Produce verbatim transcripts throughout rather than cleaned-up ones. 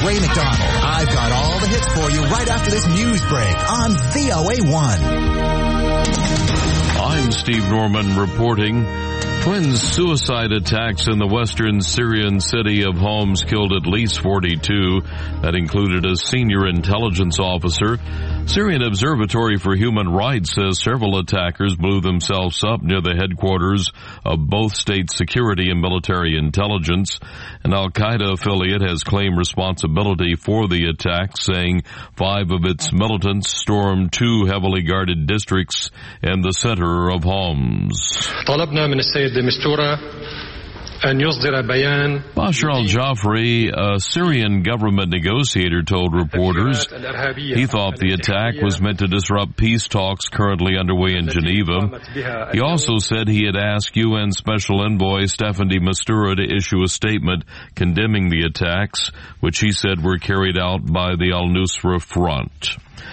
Ray McDonald. I've got all the hits for you right after this news break on V O A one. I'm Steve Norman reporting. Twin suicide attacks in the western Syrian city of Homs killed at least forty-two. That included a senior intelligence officer. Syrian Observatory for Human Rights says several attackers blew themselves up near the headquarters of both state security and military intelligence. An Al-Qaeda affiliate has claimed responsibility for the attack, saying five of its militants stormed two heavily guarded districts in the center of Homs. Bashar al-Jafri, a Syrian government negotiator, told reporters he thought the attack was meant to disrupt peace talks currently underway in Geneva. He also said he had asked U N Special Envoy Staffan de Mistura to issue a statement condemning the attacks, which he said were carried out by the al-Nusra Front.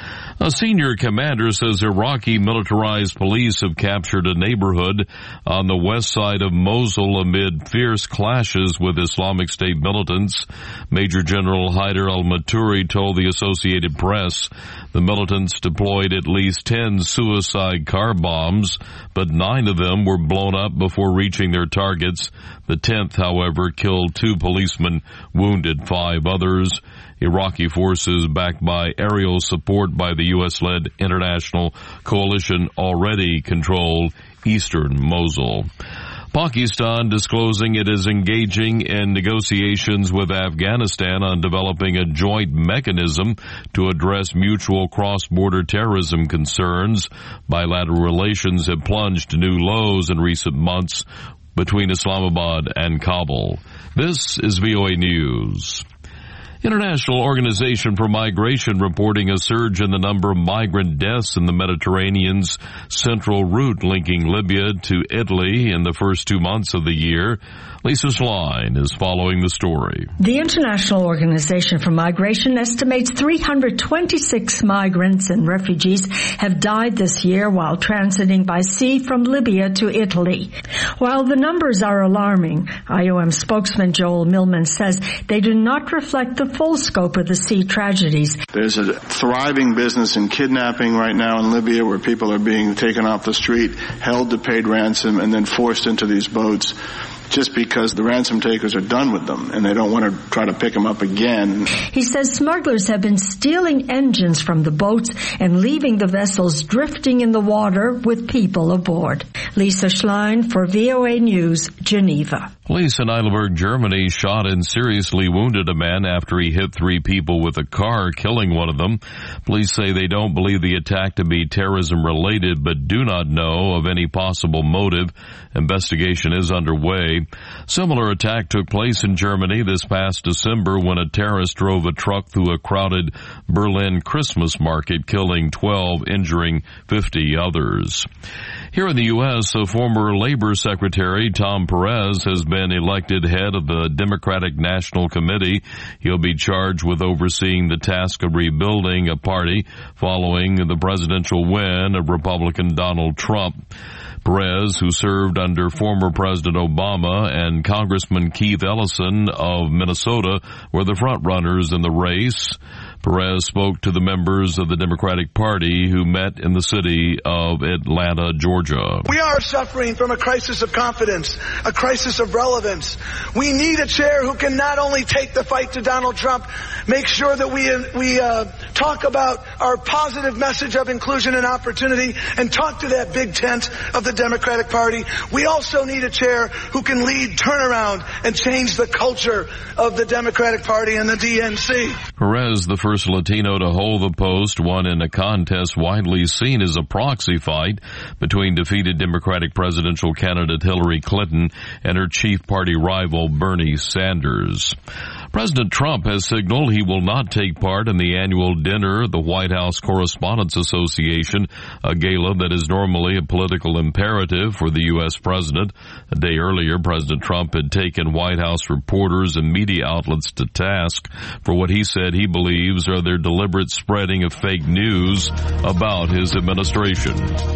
A senior commander says Iraqi militarized police have captured a neighborhood on the west side of Mosul amid fierce clashes with Islamic State militants. Major General Haider al-Maturi told the Associated Press the militants deployed at least ten suicide car bombs, but nine of them were blown up before reaching their targets. The tenth, however, killed two policemen, wounded five others. Iraqi forces, backed by aerial support by the U S-led international coalition, already control eastern Mosul. Pakistan disclosing it is engaging in negotiations with Afghanistan on developing a joint mechanism to address mutual cross-border terrorism concerns. Bilateral relations have plunged to new lows in recent months between Islamabad and Kabul. This is V O A News. International Organization for Migration reporting a surge in the number of migrant deaths in the Mediterranean's central route linking Libya to Italy in the first two months of the year. Lisa Schlein is following the story. The International Organization for Migration estimates three hundred twenty-six migrants and refugees have died this year while transiting by sea from Libya to Italy. While the numbers are alarming, I O M spokesman Joel Millman says they do not reflect the full scope of the sea tragedies. There's a thriving business in kidnapping right now in Libya where people are being taken off the street, held to paid ransom, and then forced into these boats just because the ransom takers are done with them and they don't want to try to pick them up again. He says smugglers have been stealing engines from the boats and leaving the vessels drifting in the water with people aboard. Lisa Schlein for V O A News, Geneva. Police in Heidelberg, Germany shot and seriously wounded a man after he hit three people with a car, killing one of them. Police say they don't believe the attack to be terrorism related, but do not know of any possible motive. Investigation is underway. Similar attack took place in Germany this past December when a terrorist drove a truck through a crowded Berlin Christmas market, killing twelve, injuring fifty others. Here in the U S, a former Labor Secretary, Tom Perez, has been elected head of the Democratic National Committee. He'll be charged with overseeing the task of rebuilding a party following the presidential win of Republican Donald Trump. Perez, who served under former President Obama, and Congressman Keith Ellison of Minnesota were the front-runners in the race. Perez spoke to the members of the Democratic Party who met in the city of Atlanta, Georgia. We are suffering from a crisis of confidence, a crisis of relevance. We need a chair who can not only take the fight to Donald Trump, make sure that we we uh, talk about our positive message of inclusion and opportunity, and talk to that big tent of the Democratic Party. We also need a chair who can lead turnaround and change the culture of the Democratic Party and the D N C. Perez, the first Latino to hold the post, won in a contest widely seen as a proxy fight between defeated Democratic presidential candidate Hillary Clinton and her chief party rival Bernie Sanders. President Trump has signaled he will not take part in the annual dinner of the White House Correspondents Association, a gala that is normally a political imperative for the U S president. A day earlier, President Trump had taken White House reporters and media outlets to task for what he said he believes are their deliberate spreading of fake news about his administration.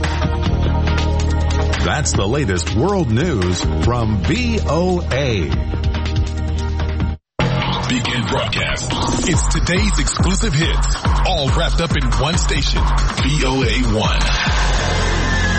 That's the latest world news from V O A. Begin broadcast. It's today's exclusive hits, all wrapped up in one station, V O A one.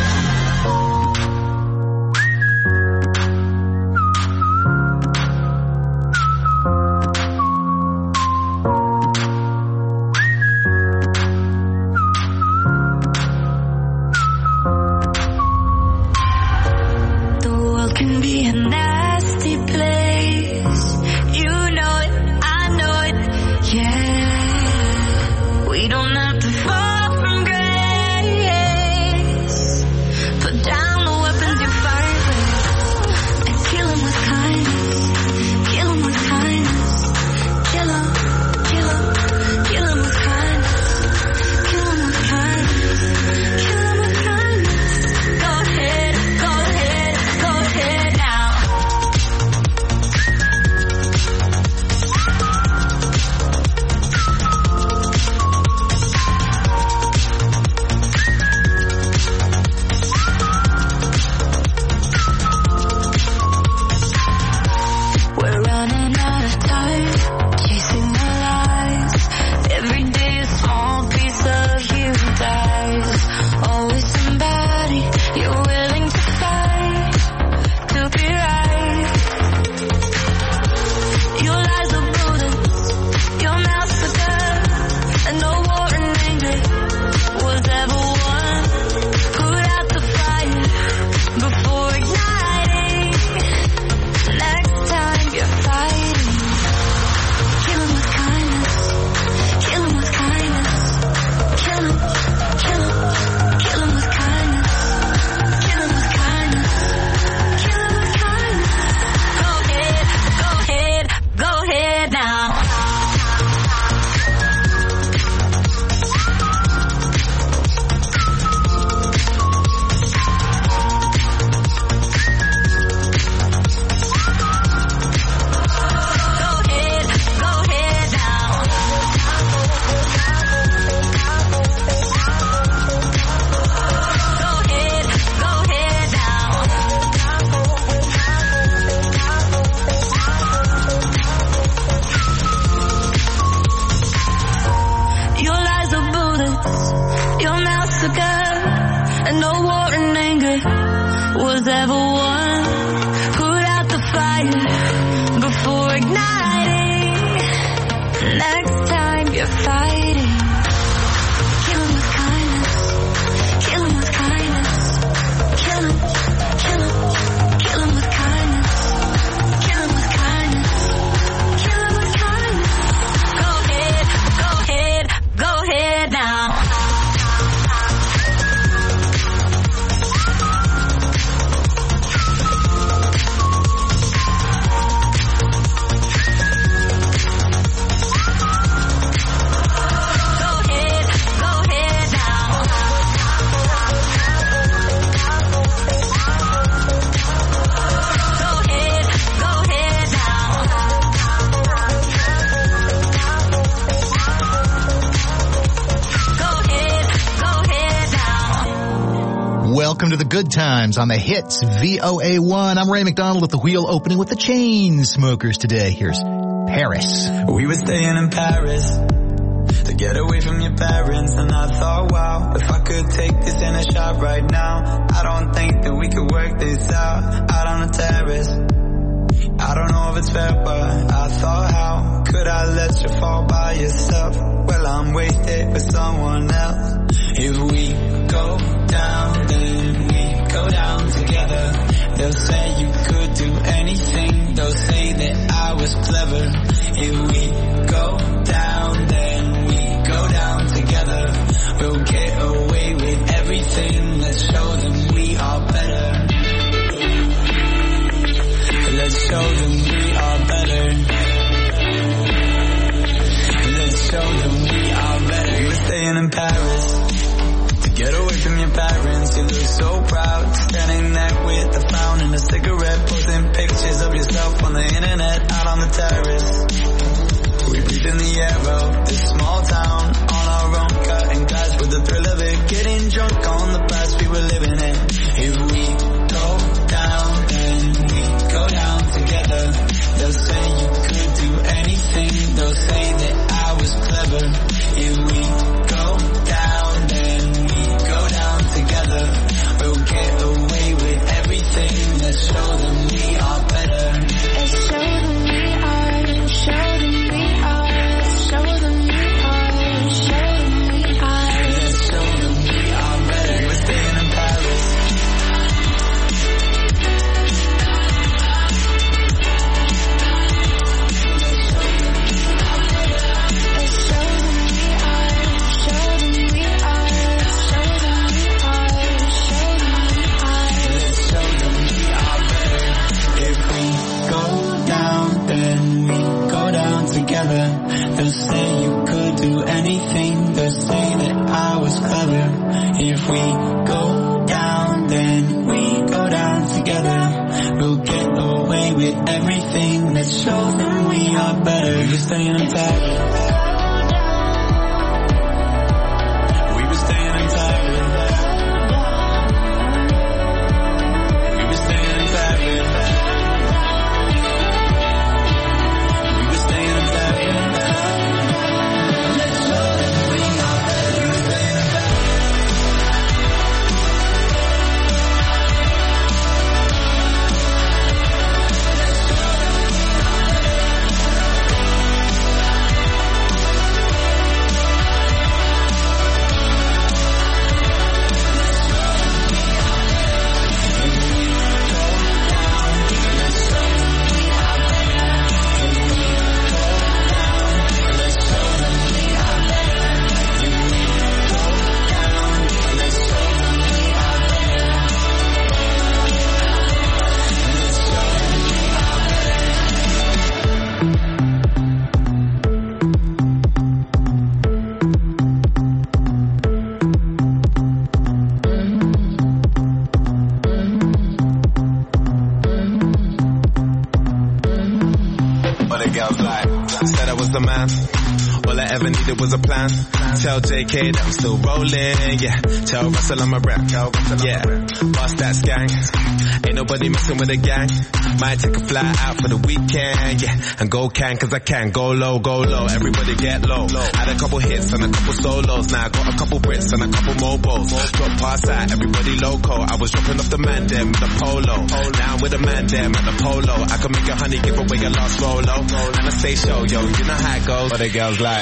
Welcome to the good times on the hits V O A one. I'm Ray McDonald at the wheel, opening with the Chainsmokers today. Here's Paris. We were staying in Paris to get away from your parents, and I thought, wow, if I could take this in a shot right now, I don't think that we could work this out, out on the terrace. I don't know if it's fair, but I thought, how could I let you fall by yourself? Well, I'm wasted with someone else. If we go down, then we go down together. They'll say you could do anything. They'll say that I was clever. If we go down, then we go down together. We'll get away with everything. Let's show them we are better. Let's show them we are better. Let's show them we are better. We were staying in Paris to get away from your parents. You look so proud, standing there with a frown and a cigarette, posting pictures of yourself on the internet, out on the terrace. We breathe in the air of this small town, on our own, cutting glass with the thrill of it, getting drunk on the past we were living in. If we go down, then we go down together. They'll say you could do anything. They'll say you could do anything. They'll say that I was clever. If we go down, then we go down together. We'll get away with everything. Let's show them we are better. You're staying on top. Tell J K that I'm still rolling, yeah. Tell Russell I'm a rap, yeah. Bust that gang. Ain't nobody messing with the gang. Might take a fly out for the weekend, yeah. And go can, cause I can. Go low, go low, everybody get low. Had a couple hits and a couple solos. Now I got a couple Brits and a couple mobiles. Drop past out, everybody loco. I was dropping off the man them with the polo. Now I'm with the man them at the polo. I can make a honey give away a lost rolo. And I stay show, yo, you know how it goes. But the girls like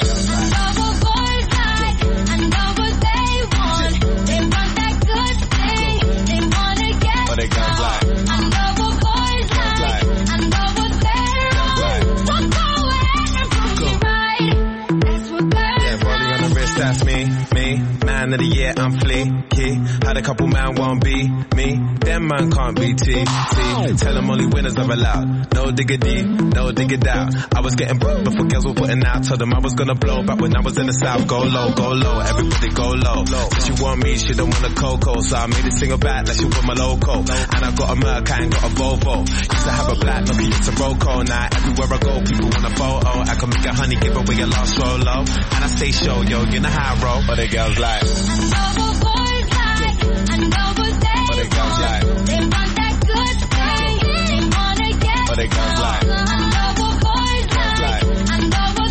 what they got like. I know what boys like. I know what they want. Walk forward and prove me right. That's what girls yeah, rolling on the wrist, that's me, me. Man of the year, I'm fleeky. Had a couple man won't be me. Them man can't be T. T. Tell them only winners are allowed. No diggity, no diggity out. I was getting broke before girls were putting out. Told them I was gonna blow back when I was in the south. Go low, go low, everybody go low. So she want me, she don't want a cocoa. So I made it single back like she want my loco. And I got a Merc, I ain't got a Volvo. Used to have a black, Nokia, it's a Roco. Now everywhere I go, people want a photo. I can make a honey, give away a lost Rolo. And I stay show, yo, you know how I roll. But the girls like I know what boys like. I know what they but the girls like they want that good thing. They wanna get but the girls like I know what boys like. I know what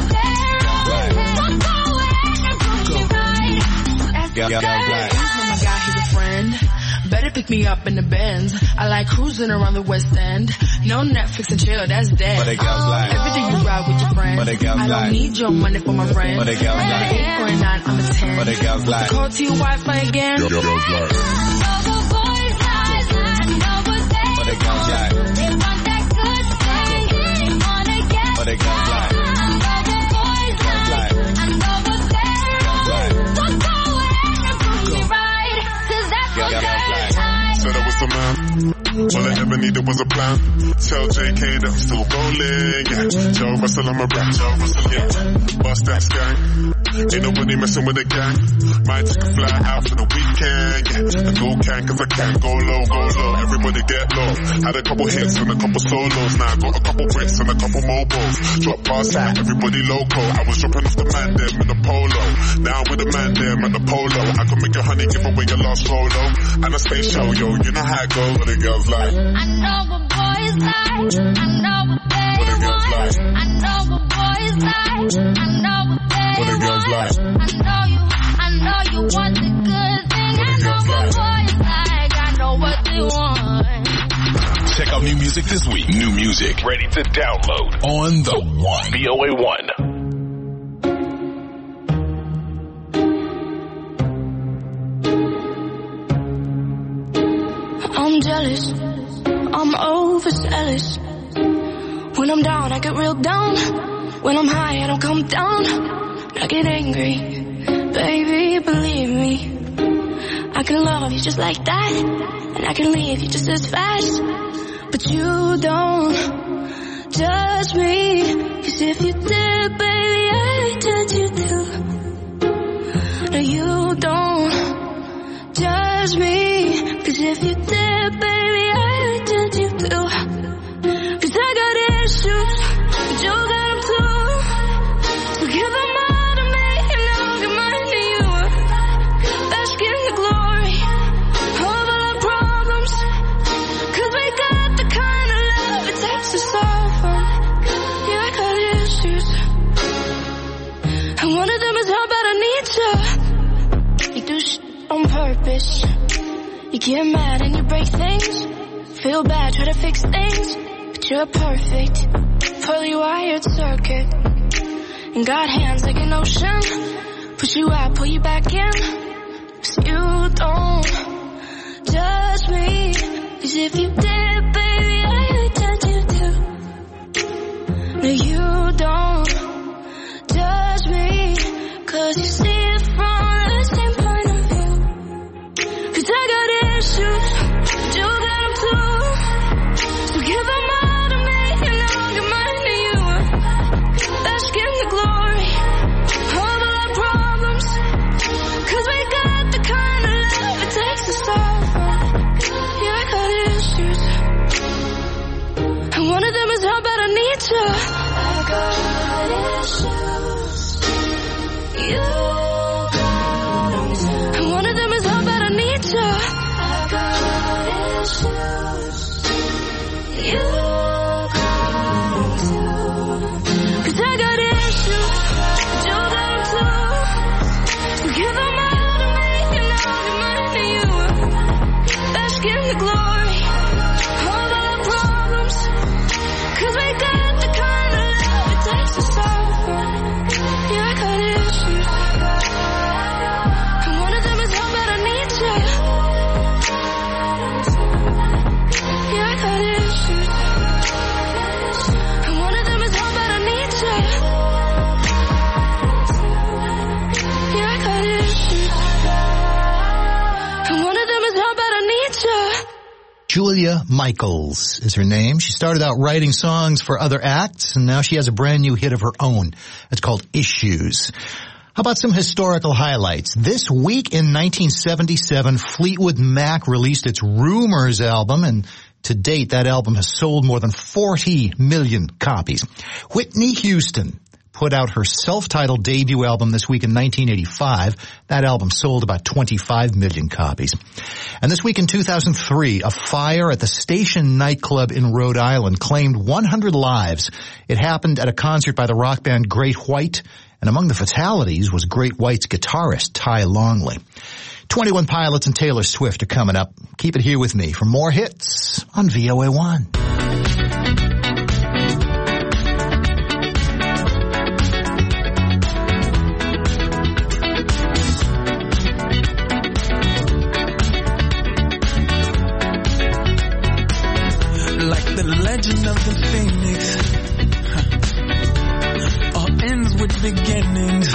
they want. Walk forward and prove me right. Girls like when my guy, he's a friend. Better pick me up in the Benz. I like cruising around the West End. No Netflix and chill, that's dead. But they girls like every day you ride with your friends. But they girls I don't like need your money for my rent. But they girls I got like an eight for a nine, I'm a ten. But they girls like call to your Wi-Fi again. Girls like I know what boys like. I know what they But they girls like they want that good thing. They wanna get But they girls like I know what boys like. I know what they want. Walk forward and prove me right. Cause that's what girls like. Said I was the man. All I ever needed was a plan. Tell J K that I'm still rolling, yeah. Tell Russell I'm a rap, tell Russell, yeah. Bust that gang. Ain't nobody messing with the gang. Might take a fly out for the weekend, yeah. And go can, cause I can. Go low, go low, everybody get low. Had a couple hits and a couple solos. Now I got a couple Brits and a couple mobiles. Drop past out, everybody loco. I was dropping off the man them in the polo. Now I'm with the man them at the polo. I can make a honey, give away a lost Rolo. And I stay show, yo, you know how it goes. What the girls like. I know what boys like. I know what they what the girls want. like. I know what boys like. I know what they what the girls want. like. I know you. I know you want the good thing. What I the know girls what like. boys like. I know what they want. Check out new music this week. New music Ready to download on the one. V O A one. I'm jealous, I'm overzealous. When I'm down, I get real down. When I'm high, I don't come down. I get angry, baby, believe me. I can love you just like that, and I can leave you just as fast. But you don't judge me, 'cause if you did, baby, I wish. You get mad and you break things. Feel bad, try to fix things. But you're perfect, poorly wired circuit. And got hands like an ocean. Push you out, pull you back in. Cause you don't judge me. Cause if you did, baby, I would judge you too. No, you don't judge me. Cause you see it from the same point of view. Cause I got issues, but you got them too. So give them all to me and I'll give mine to you. Bask in the glory of all our problems. Cause we got the kind of love it takes to solve them. Yeah, I got issues. And one of them is how bad I need you. I got issues. You got them. And one of them is how bad I need you. I got issues. You got them too. Cause I got issues. But you got them too. So give them all to me and I'll give mine to you. Bask in the glory of all our problems. Cause we got the kind of love it takes to solve them. Yeah, I got issues. And one of them is how bad I need you. Yeah, I got issues. And one of them is how bad I need you. Yeah, I got issues. And one of them is how bad I need you. Julia Michaels is her name. She started out writing songs for other acts, and now she has a brand new hit of her own. It's called Issues. How about some historical highlights? This week in nineteen seventy-seven, Fleetwood Mac released its Rumors album, and to date, that album has sold more than forty million copies. Whitney Houston put out her self-titled debut album this week in nineteen eighty-five. That album sold about twenty-five million copies. And this week in two thousand three, a fire at the Station nightclub in Rhode Island claimed one hundred lives. It happened at a concert by the rock band Great White, and among the fatalities was Great White's guitarist, Ty Longley. twenty-one Pilots and Taylor Swift are coming up. Keep it here with me for more hits on V O A one. Like the legend of the Phoenix, huh. All ends with beginnings.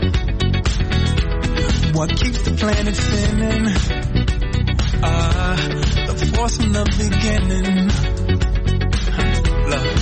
What keeps the planet spinning? Ah, uh, the force from the beginning. Huh. Love.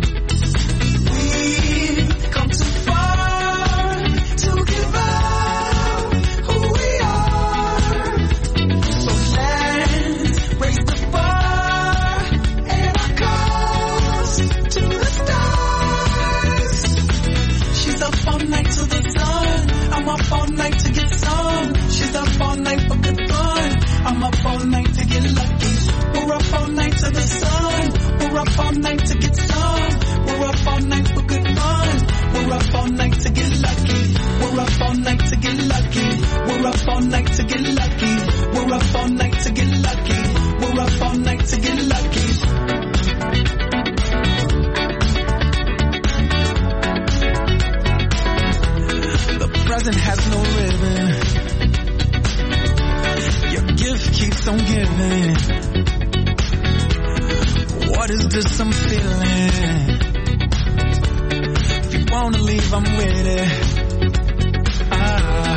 We've come too far to give up who we are. So let's raise the bar and our cause to the stars. She's up all night to the sun. I'm up all night to get some. She's up all night for good fun. I'm up all night to get lucky. We're up all night to the sun. We're up all night to get some. We're up all night for good fun. We're up all night to get lucky. We're up all night to get lucky. We're up all night to get lucky. We're up all night to get lucky. We're up all night to get lucky. The present has no ribbon. Your gift keeps on giving. What is this I'm feeling? If you wanna leave, I'm with it. Ah.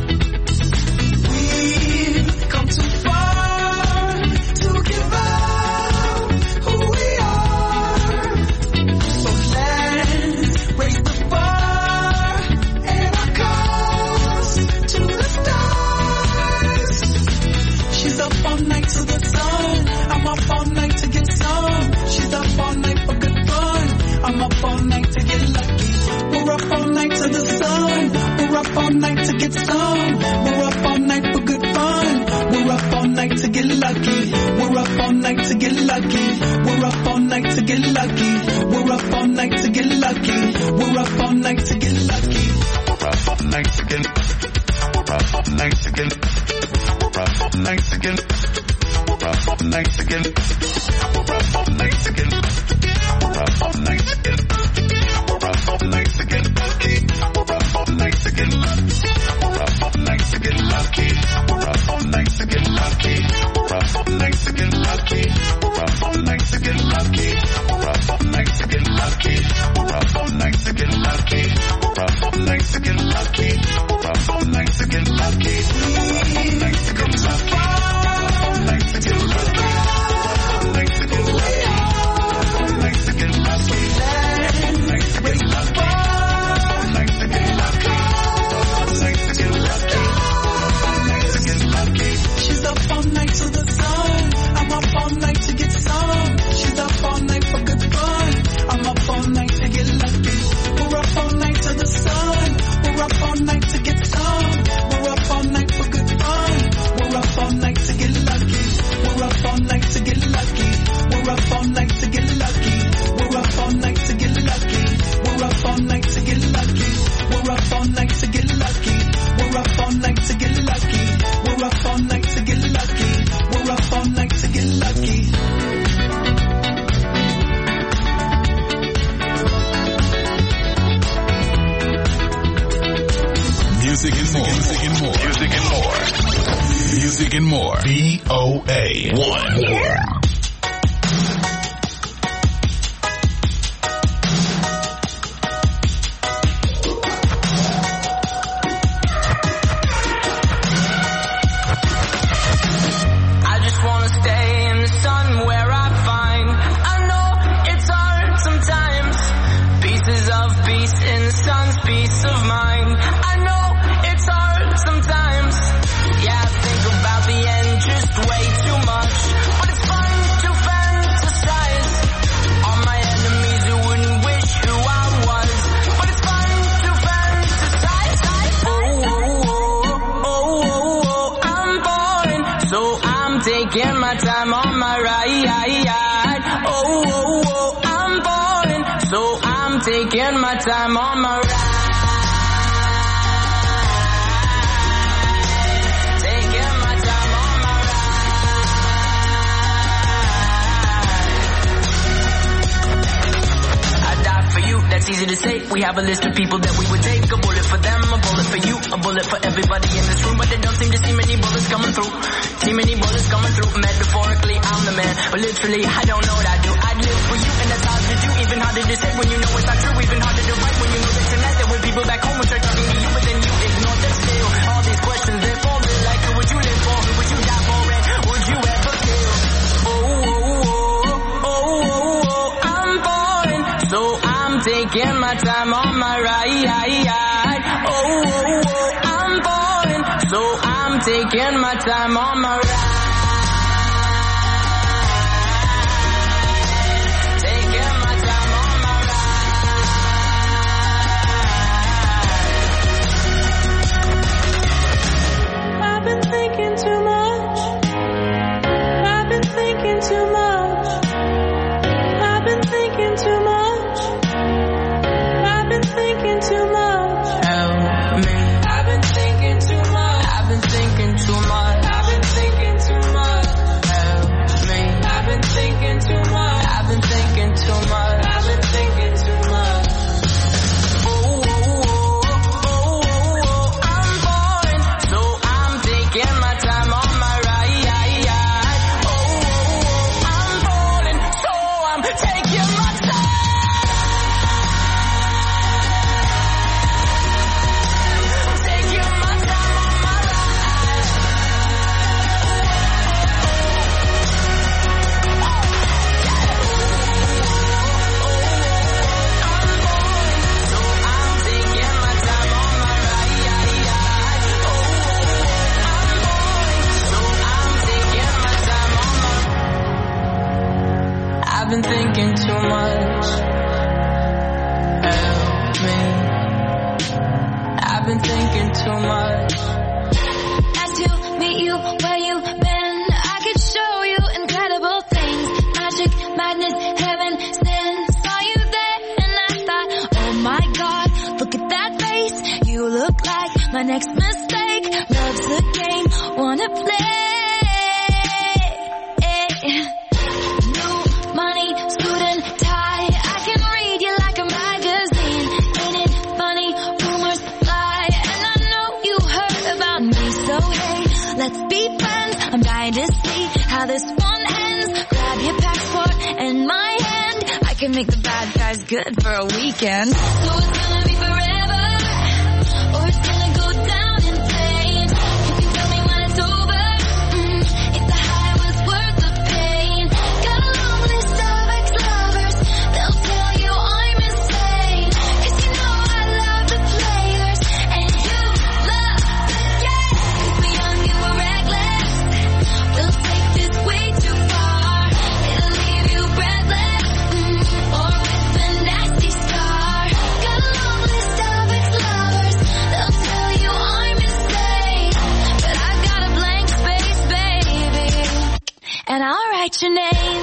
We've come too far to give up who we are. So let's raise the bar and our cause to the stars. She's up all night to the sun. I'm up all night to get some. She's up all night for good fun. I'm up all night to get lucky. We're up all night to the sun. We're up all night to get some. We're up all night for good fun. We're up all night to get lucky. We're up all night to get lucky. We're up all night to get lucky. We're up all night to get lucky. We're up all night to get lucky. We're up all night to get. We're up all night to get. We're up all up all night again. We're up all night again. We're up all night again. We're up all night again. We're up all night again. We're up all night again. We're up all night again. Lucky. We're up all night again. Lucky. We're up all night again. Lucky. We're up all night again. Lucky. We're up all night again. Lucky. We're up all night again. Lucky. We're up all night again. Lucky. We're up all night again. Lucky. We're up all night again. Lucky. She's up all night to the sun. I'm up all night to get some. She's up all night for good fun. I'm up all night to get lucky. We're up all night to the sun. We're up all night to get some. We're up all night for good fun. We're up all night to get lucky. We're up all night to get lucky. We're up all night to get lucky. We're up all night to get lucky. We're up all night to get lucky. We're up all night to get lucky. We're up all night to get lucky. We're up all night to get lucky. We're up all night to get lucky. Music and more. Music and more. Music and more. Music and more. V O A one. Yeah. Taking my time on my ride. Oh, oh, oh, I'm falling. So I'm taking my time on my ride. Taking my time on my ride. I die for you, that's easy to say. We have a list of people that we would take. A bullet for them, a bullet for you, a bullet for everybody in this room. But they don't seem to see many bullets coming through. See many bullets coming through. Metaphorically, I'm the man, but literally, I don't know what I do. I'd live for you, and that's hard to do. Even harder to say when you know it's not true. Even harder to write when you know that tonight there were people back home who tried talking to you, but then you ignore them still. All these questions, they're for me. Like, who would you live for? Who would you die for? And would you ever kill? Oh, oh, oh, oh, oh, oh, I'm falling. So I'm taking my time on my ride. Oh, oh, oh, I'm falling. So I'm taking my time on my ride. My next mistake, love's a game, wanna play. make the bad guys good for a weekend. So it's gonna be forever, or it's gonna go down in flames. You can tell me when it's over, mm, if the high was worth the pain. Got a long list of ex-lovers, they'll tell you I'm insane. Cause you know I love the players, and you love the game. Cause we're young and we're reckless, we'll take this way too far. It'll leave you breathless, mm, or with a nasty scar. Got a long list of ex-lovers, they'll tell you I'm insane. But I've got a blank space, baby, and I'll write your name.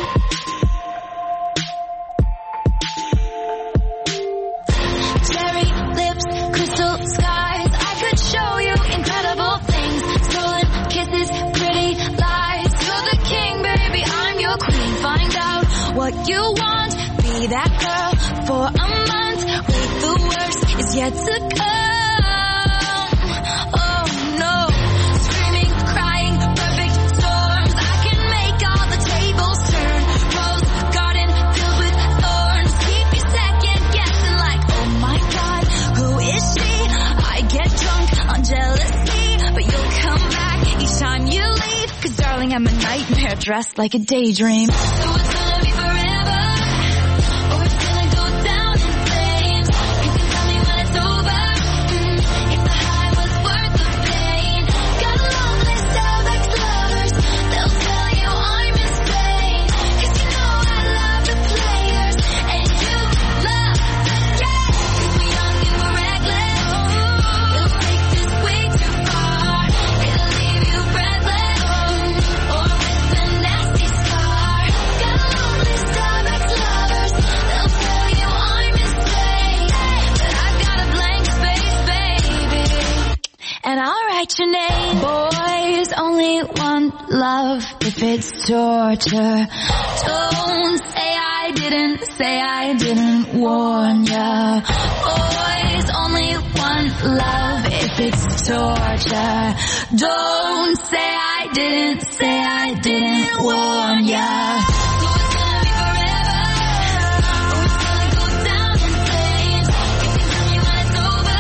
Cherry lips, crystal skies, I could show you incredible things. Stolen kisses, pretty lies. You're the king, baby, I'm your queen. Find out what you want, be that girl for a month. Wait, the worst is yet to come. Oh no, screaming, crying, perfect storms. I can make all the tables turn. Rose garden filled with thorns. Keep you second guessing like, oh my god, who is she? I get drunk on jealousy, but you'll come back each time you leave. Cause darling, I'm a nightmare dressed like a daydream. So it's gonna be forever, or it's gonna go down in flames. You can tell me when it's over, mm, if the high was worth the pain. Got a long list of ex-lovers, they'll tell you I'm insane. Cause you know I love the players, and you love the game. Cause we're young and we're reckless, we'll take this way too far. It'll leave you breathless, mm, or with a nasty scar. Got a long list of ex-lovers, they'll tell you I'm insane. But I've got a blank space, baby, and I'll write your name. Boys only want love if it's torture. Don't say I didn't, say I didn't warn ya. Boys only want love if it's torture. Don't say I didn't, say I didn't warn ya. So it's gonna be forever, or it's gonna go down in flames. You can tell me when it's over,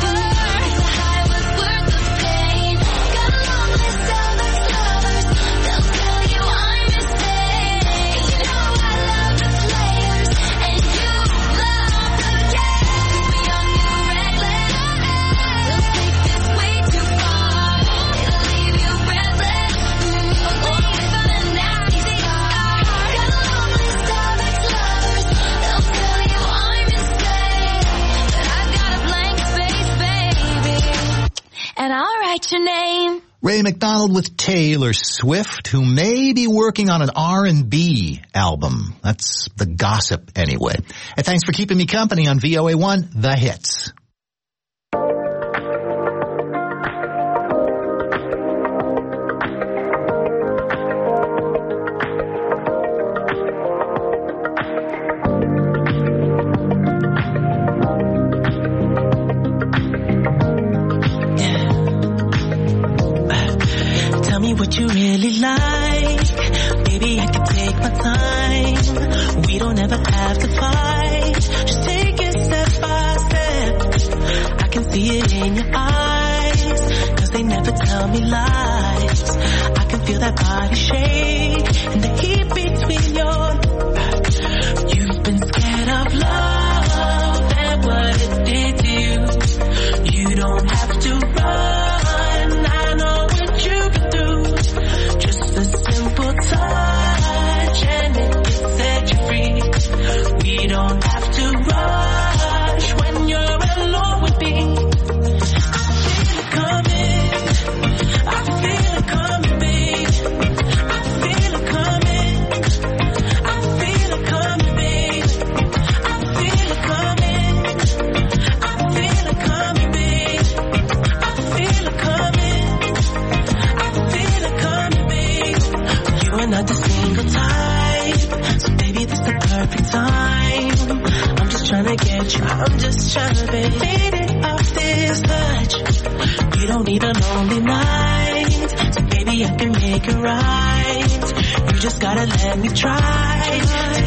if the high was worth the pain. Got a long list of ex-lovers, they'll tell you I'm insane. You know I love the players, and you love the game. Cause we're young and we're reckless, we'll take this way too far. It'll leave you breathless, mm, or with a nasty scar. Got a long list of ex-lovers, they'll tell you I'm insane. But I've got a blank space, baby, and I'll write your name. Ray McDonald with Taylor Swift, who may be working on an R and B album. That's the gossip anyway. And thanks for keeping me company on V O A one, The Hits. Tell me what you really like. Baby, I can take my time. We don't ever have to fight. Just take it step by step. I can see it in your eyes, cause they never tell me lies. I can feel that body shake and the heat between your legs. You've been scared of love and what it did to you. You don't have to run, I know what you've been through. Just a simple touch and it can set you free. We don't have to rush when you're alone with me. I feel it coming, I feel it coming, babe. I feel it coming, I feel it coming, babe. I feel it coming, I feel it coming, babe. I feel it coming, I feel it coming, babe. You are not the single type, so baby this the perfect time. I'm just trying to get you, I'm just trying to be faded off this touch. You don't need a lonely night, so baby I can make it right. You just gotta let me try to give you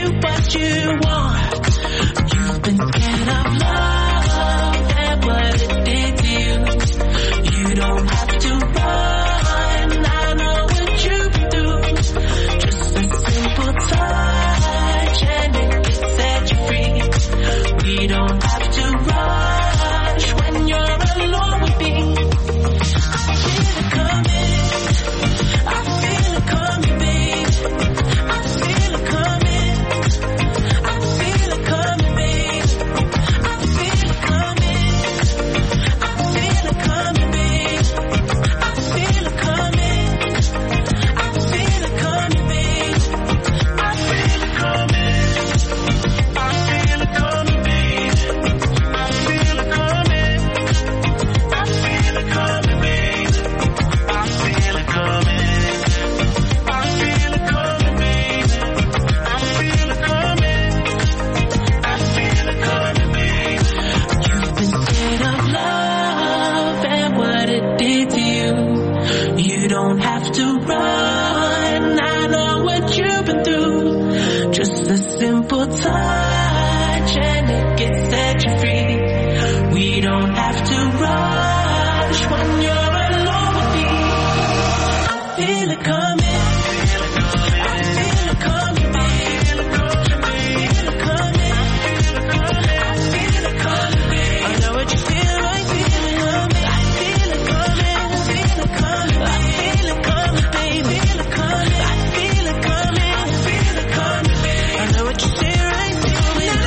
you what you want. You've been scared of love and what it did to you. You don't have to run, I know what you've been through. Just a simple touch and it can set you free. We don't have to rush when you're alone with me. I feel it coming, I feel it coming, babe. I feel it coming, I feel it coming, babe. I feel it coming, I feel it coming, babe. I feel it coming, I feel it coming, babe. I feel it coming, I feel it coming, babe. I feel it coming, I feel it coming, babe. I feel it coming, I feel it coming, babe. I feel it coming, I feel it coming, babe. You've been scared of love and what it did to you. You don't have to run, I know what you've been through. Just a simple touch and it can set you free. We don't have to rush when you're alone with me. I feel it coming, I feel it coming, babe. I feel it coming, I feel it coming, babe. I know what you feel like, feel it coming. I feel it coming, I feel it coming, I feel it coming, babe. Feel it coming, I feel it coming, I feel it coming, babe. I know what you feel right, feel it.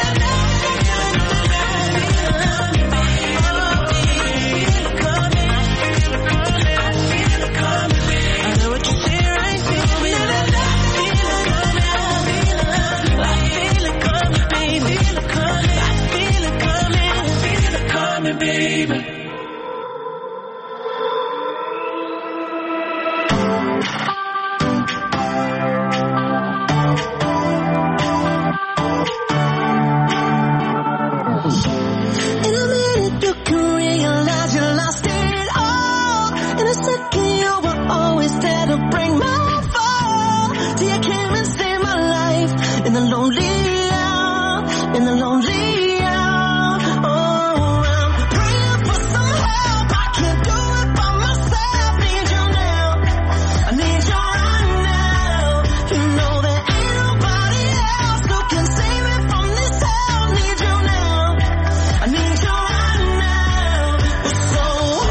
Baby. In a minute you can realize you lost it all. In a second you were always there to break my fall. Till you came and saved my life in the lonely hour, in the lonely hour. Oh, I'm praying for some help. I can't do it by myself. Need you now, I need you right now. You know there ain't nobody else who can save me from this hell. Need you now, I need you right now. It's so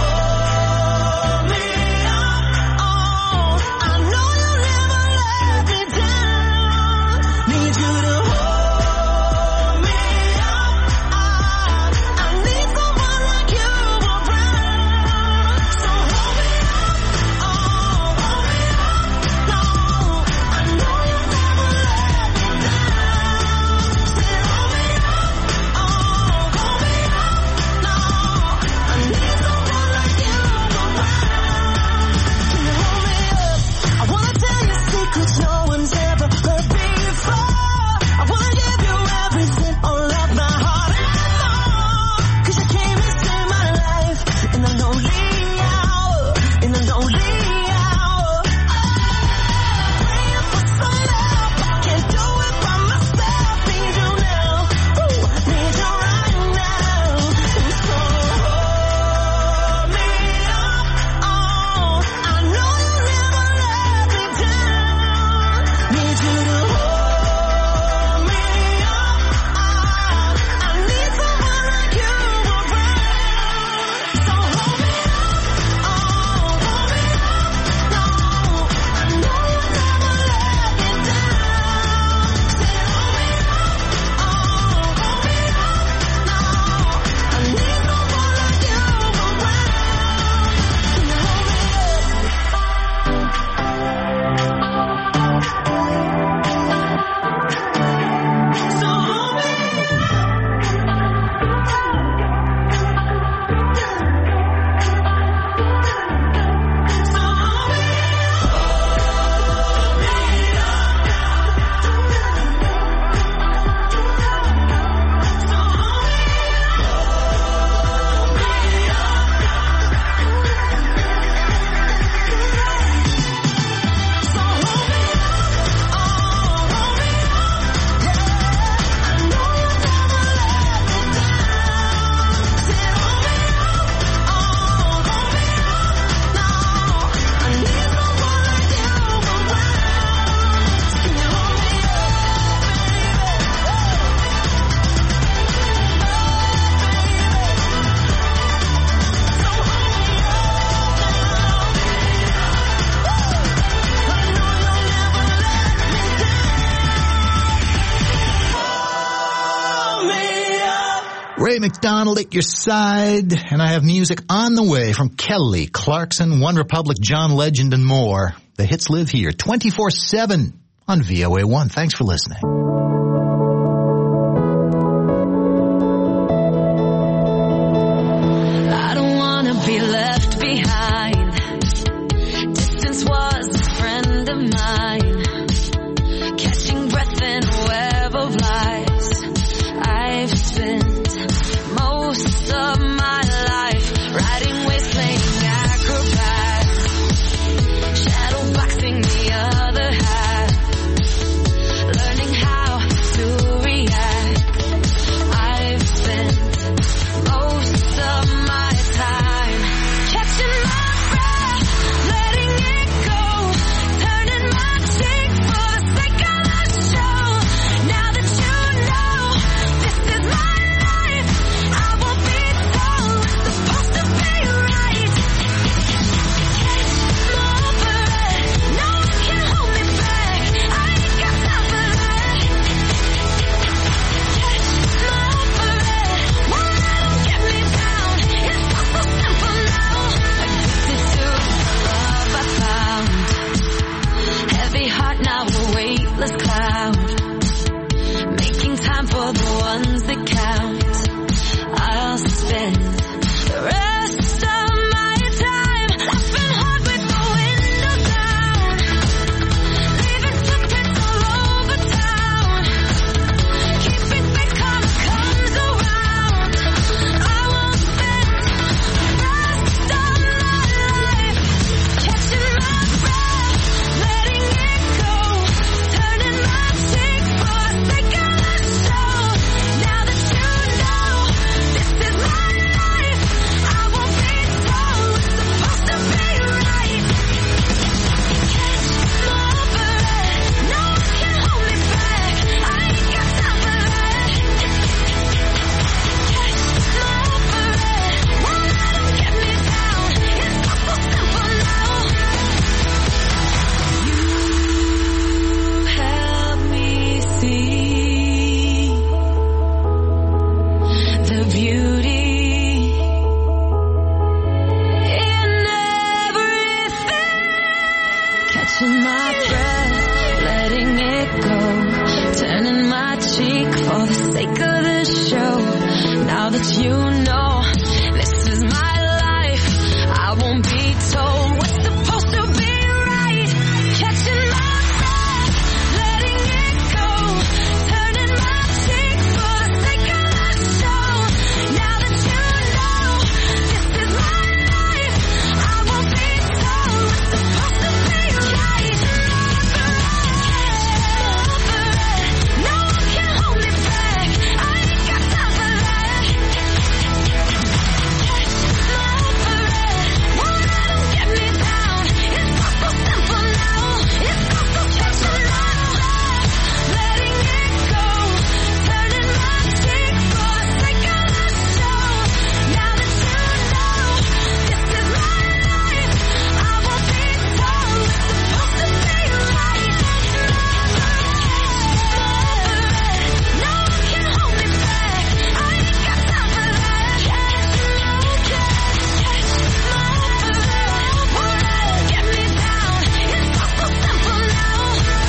McDonald at your side, and I have music on the way from Kelly Clarkson, One Republic, John Legend, and more. The hits live here twenty-four seven on V O A one. Thanks for listening. I don't wanna be left behind. Distance was a friend of mine. Catching breath in a web of lies. I've spent most of my life riding wasteland acrobats, shadow boxing the other half, learning how to react. I've spent most of my time catching my breath, letting it go, turning my cheek for the sake of the show. Now that you know this is my life, I won't be told it's supposed to be right. Catch my breath, no one can hold me back. I ain't got time for that. Catch my breath, won't let 'em get me down. It's all so simple now. Addicted to the love I found. Heavy heart now a weightless cloud. Making time for the ones that count. I'll spend the rest of my time laughing hard with the windows down, leaving footprints all over town, keeping faith calm when comes around. I won't spend the rest of my life catching my breath, letting it go, turning my cheek for the sake of the show. Now that you know this is my life, I won't be told it's supposed to be right. Catch my breath, no one can hold me back. I ain't got time for that. Catch my breath, won't let 'em get me down. It's all so simple now. You help me see the beauty in everything. Catching my breath, letting it go, turning my cheek for the sake of the show. Now that you know this is my life, I won't be told what's supposed to be right. Catching my breath, letting it go, turning my cheek for the sake of the show. Now that you know this is my life, I won't be told what's supposed to be right. No one can hold me back. I ain't got time for that. Catch my breath, won't let 'em get me down. It's all so simple now. It's all so catching my breath, letting it go, turning my cheek for the sake of the show. Now that you know this is my life, I won't be told it's supposed to be right. No one can hold me back. I ain't got time for that. Catch my breath, won't let 'em get me down. It's all so simple now.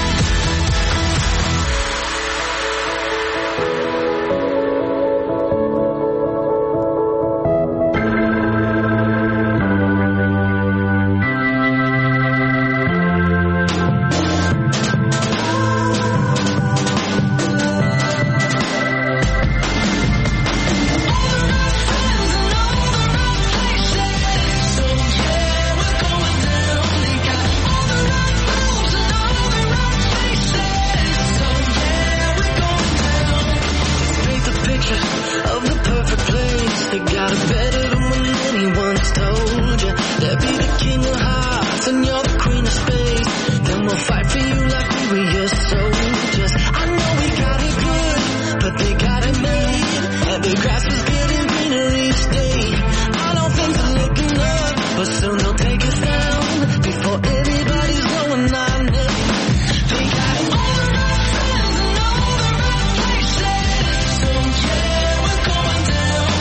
Paint the picture of the perfect place. They got it better than when anyone's told you. They'll be the king of hearts and you're the queen of space. Then we'll fight for you like we were your soldiers. I know we got it good, but they got it made. And the grass is getting greener each day. I know things are looking up, but soon they'll take us down before anybody's going on it. They got it all the right friends and all the right places. So yeah, we're going down.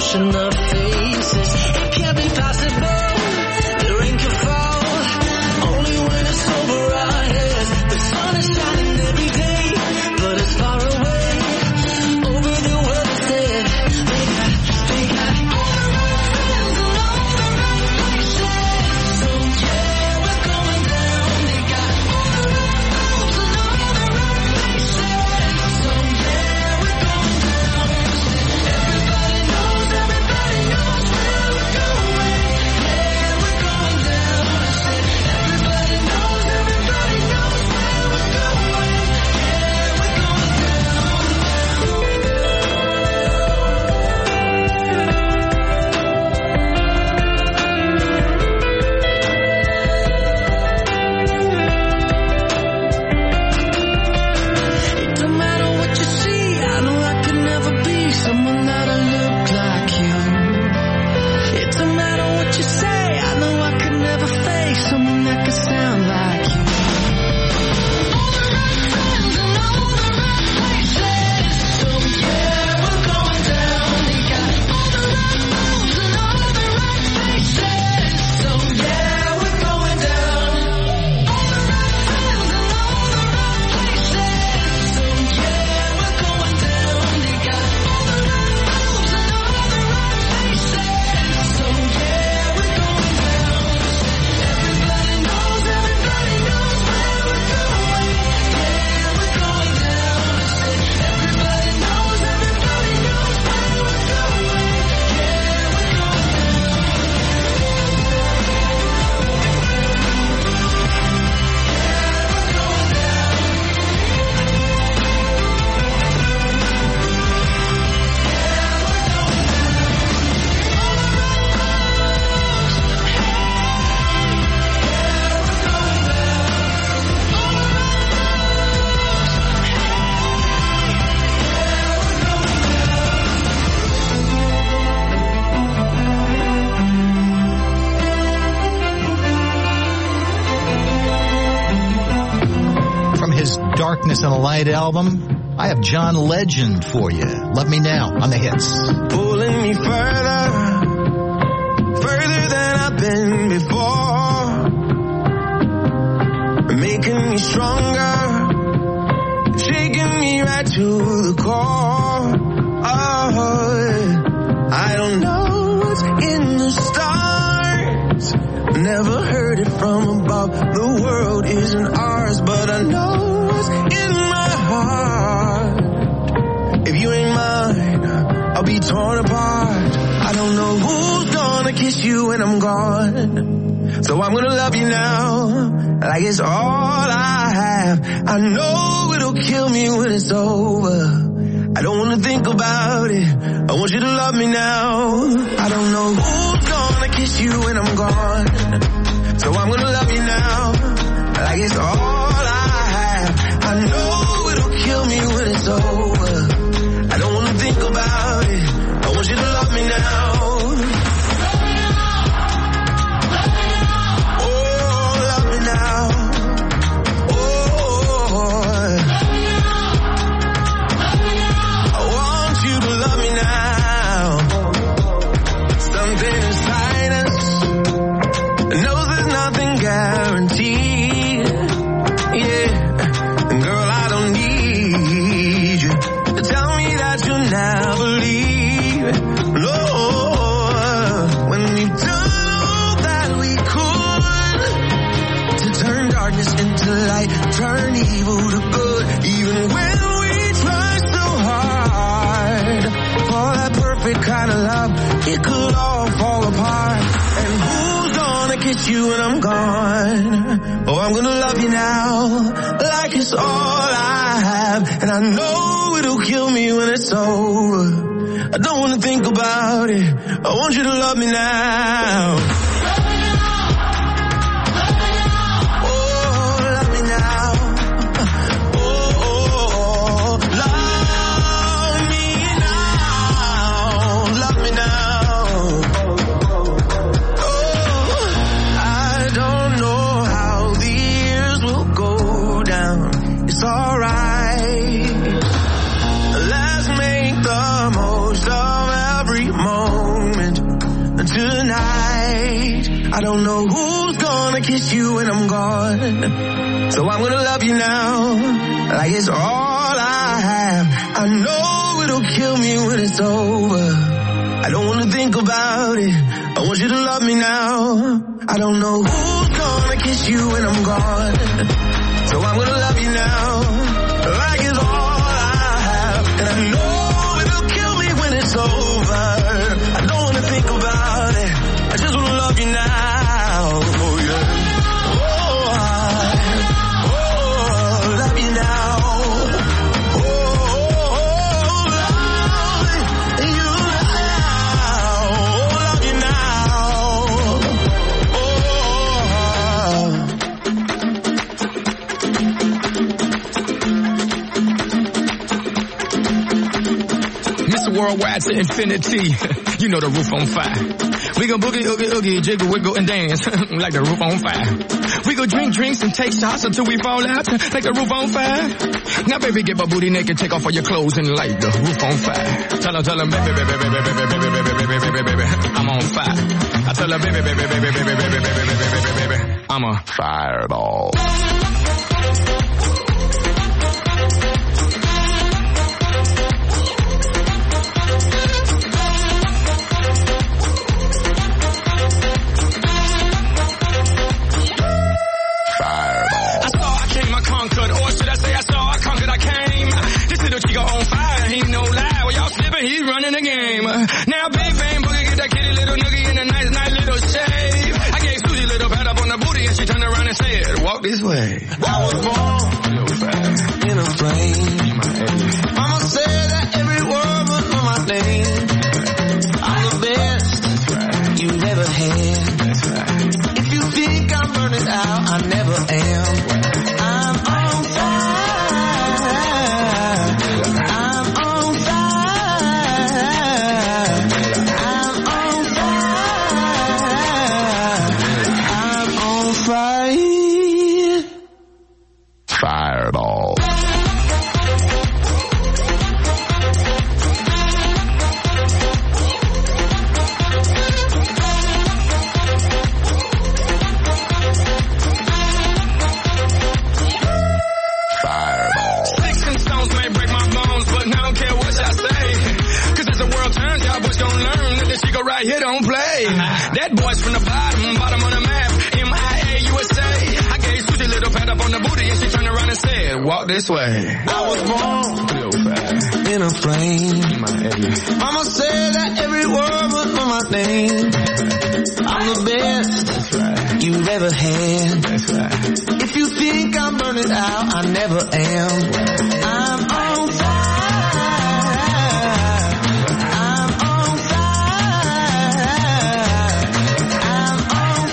ocean of faces. It can't be possible. The rain can fall only when it's over our heads. The sun is shining every day, but it's far away. Over the world instead. They got, they got all the right friends and all the right places. So yeah, we're going down. They got all the right roads and all the right places. So yeah, we're going down. Everybody knows, everybody knows where we're going. Yeah, we're going down. Everybody knows, everybody knows where we're going. Yeah, we're going It don't matter what you see, I know I could never be someone that'll look like you. It don't matter what you say, I know I could never face someone that could sound like you. All the right friends and all the right places. So yeah, we're going down. They got all the right roads and all the right places. So yeah, we're going down. All the right friends and all the right places. So yeah, we're going down. They got all the right roads and all the right places. So yeah, we're going down. Everybody knows, everybody knows where we're going. Yeah, we're going down. Everybody knows, everybody knows where we're going. Yeah, we're going From his Darkness and Light album, I have John Legend for you. Love Me Now on the hits. pulling me further, further than I've been before, making me stronger, shaking me right to the core. Oh, I don't know what's in the stars, never heard it from above. The world isn't ours, but I know what's in my heart. If you ain't mine, I'll be torn apart. I don't know who's gonna kiss you when I'm gone, so I'm gonna love you now, like it's all I have. I know it'll kill me when it's over. I don't wanna think about it, I want you to love me now. I don't know who's gonna kiss you when I'm gone, so I'm gonna love you now, like it's all I have. I know it'll kill me when it's over. I don't wanna think about it, I want you to love me now. Oh, love me now. Oh, I want you to love me now. Something inside us knows there's nothing guaranteed. Yeah, and girl, I don't need you to tell me that you'll never leave. No, when we've done all that we could to turn darkness into light, turn evil to good, even when we try so hard for that perfect kind of love, it could all fall apart. And who's gonna kiss you when I'm gone? Oh, I'm gonna love you now, like it's all I have. And I know it'll kill me when it's over. I don't wanna think about it, I want you to love me now. Oh, love me now. Oh, love me now. Love me now. Oh, I don't know how the years will go down. It's alright. Let's make the most of every moment. tonight. I don't know who's gonna kiss you when I'm gone. So I'm gonna love you now, like it's all I have. I know it'll kill me when it's over. I don't wanna think about it. I want you to love me now. I don't know who's gonna kiss you when I'm gone. So I'm gonna love you now, like it's all I have. And I know it'll kill me when it's over. I don't wanna think about it. I just wanna love you now. Oh yeah. Oh, I, oh, love you now. Oh, oh, oh, love you now. Oh, love you now. Oh. Mister Worldwide to infinity. You know the roof on fire. We go boogie, oogie, oogie, jiggle, wiggle, and dance like the roof on fire. We go drink drinks and take shots until we fall out like the roof on fire. Now, baby, get my booty naked, take off all your clothes and light the roof on fire. Tell her, tell her, baby, baby, baby, baby, baby, baby, baby, baby, baby, baby, I'm on fire. I tell her, baby, baby, baby, baby, baby, baby, baby, baby, baby, I'm a fireball. He's running the game. Now big bang boogie, get that kitty little noogie in a nice, nice little shave. I gave Susie a little pat up on the booty and she turned around and said, walk this way. I was born in a flame. Mama said that every word was on my name. I'm the best you've ever had. If you think I'm burning out, I never am. I'm on fire. I'm on Fireball. Sticks and stones may break my bones, but I don't care what y'all say. Cause as the world turns, y'all boys gon' learn that this shit go right here don't play. That boy's from the bottom, bottom of the map, M I A U S A. I gave Susie a little pat up on the booty and she turned around and said, walk this way. I was born in a flame. Mama said that every word was on my name. I'm the best you've ever had. If you think I'm burning out, I never am. I'm on fire. I'm on fire. I'm on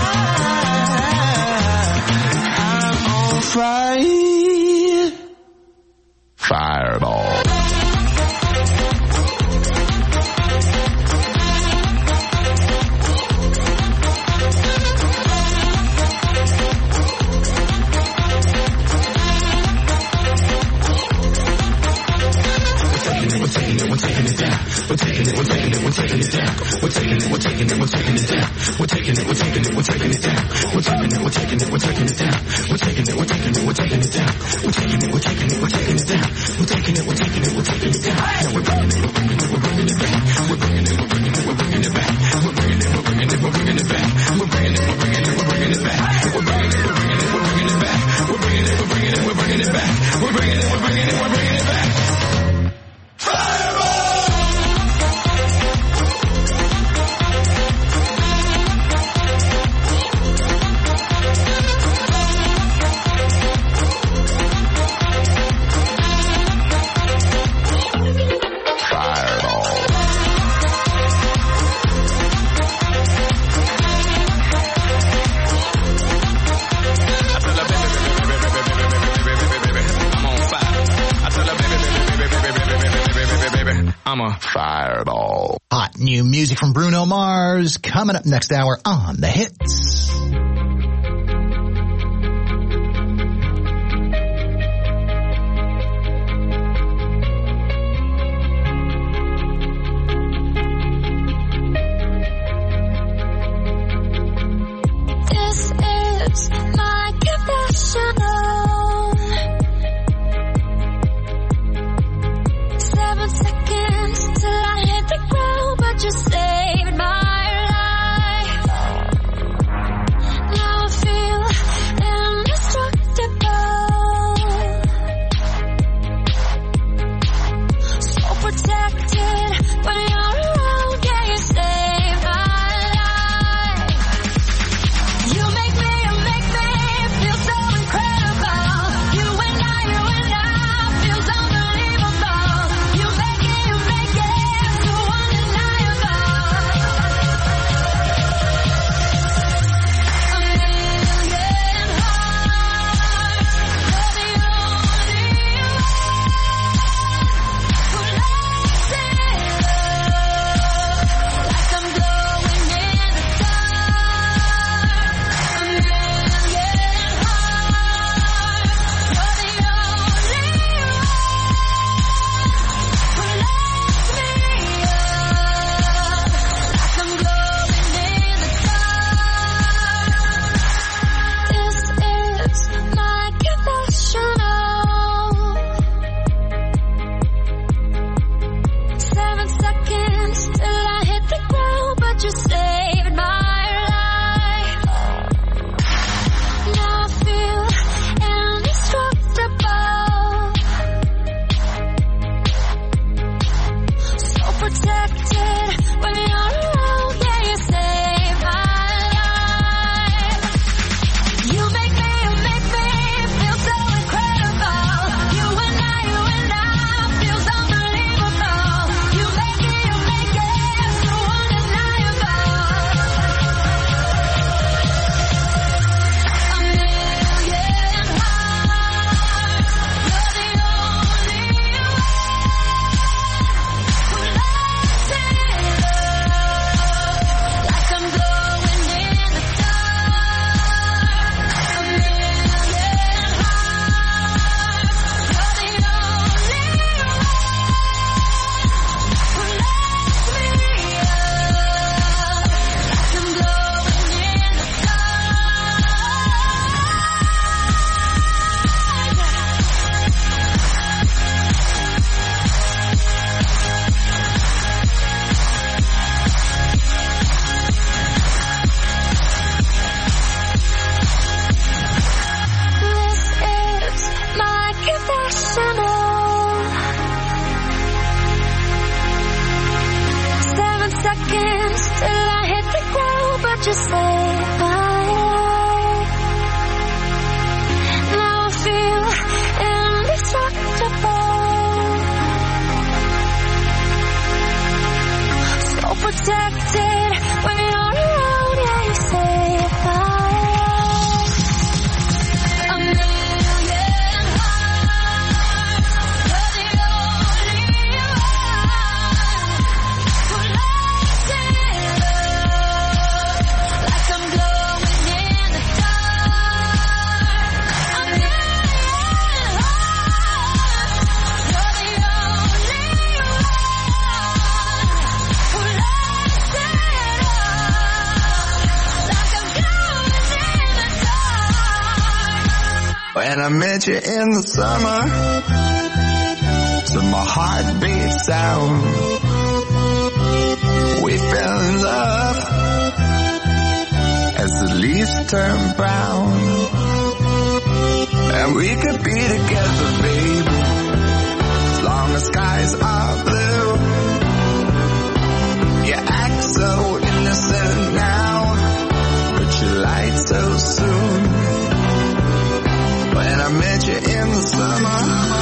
fire. I'm on fire. Fireball. We're taking it, we're taking it, we're taking it down. We're taking it, we're taking it, we're taking it down. We're taking it, we're taking it, we're taking it down. We're taking it, we're taking it, we're taking it down. We're taking it, we're taking it, we're taking it down. We're taking it, we're taking it, we're taking it down. We're taking it, we're taking it, we're taking it down. Now we're bringing it, we're bringing it, we're bringing it back. We're bringing it, we're bringing it, we're bringing it back. We're bringing it, we're bringing it, we're bringing it back. We're bringing it, we're bringing it, we're bringing it back. We're bringing it, we're bringing it, we're bringing it back. We're bringing it, we're bringing it, we're bringing it back. We're bringing it, we're bringing it, we're bringing it back. I'm a fireball. Hot new music from Bruno Mars coming up next hour on The Hits. won't you stay my life? Now I feel indestructible, so protected when you're around. Yeah, you save my life. A million hearts, you're the only one who lights it up like I'm glowing in the dark. A million hearts, you're the only one who lights it up like I'm glowing in the dark. When I met you in the summer, so my heart beat sound. We fell in love as the leaves turn brown. And we could be together, baby, as long as skies are blue. You act so innocent now, but you lied so soon. When I met you in the summer,